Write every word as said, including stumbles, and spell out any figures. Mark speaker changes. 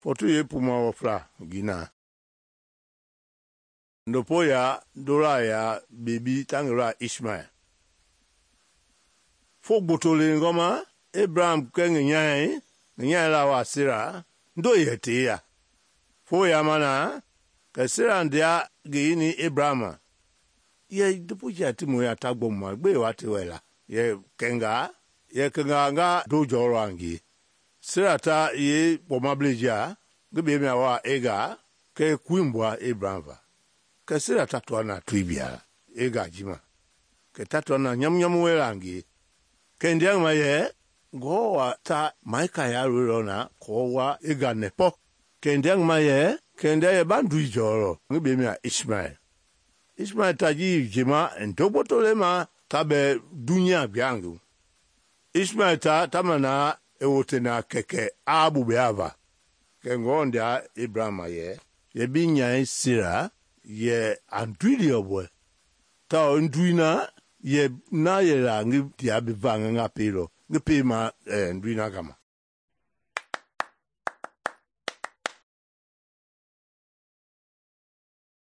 Speaker 1: Fotu ye puma wafla gina. Ndopo ya dora ya baby tangira Ishmael. Fok botole ngoma Abraham kenge nyai nyai la wa Sarah ndo yete ya. Fo ya mana ka Sarah ndia geini Abraham. Ye dupu ya timu ya tagbo ma gbe wa tiwela. Ye kenga ye kenga nga do joro angi. Sarah ta ye pomableja gbe me wa ega ke kwimbwa Abraham va. Ka Sarah tatwa na twibia ega jima. Ke tatwa na nyam nyam welangi. Ke ndiang ye go wa ta maika ya rurona ko wa ega nepo. Ke ndiang ye ke ndiang bandu joro gbe me Ishmael. Ishmael taji jima ntobotole ma tabe dunya biangu. Ishmael ta tamana ewotena keke abu beava. Ke ngonda Abraham ye ye binya Sarah ye andwili obwe. Ta ndwina ye na ye la ngi dia bivanga ngapelo. Ngipe ma eh, ndwina kama.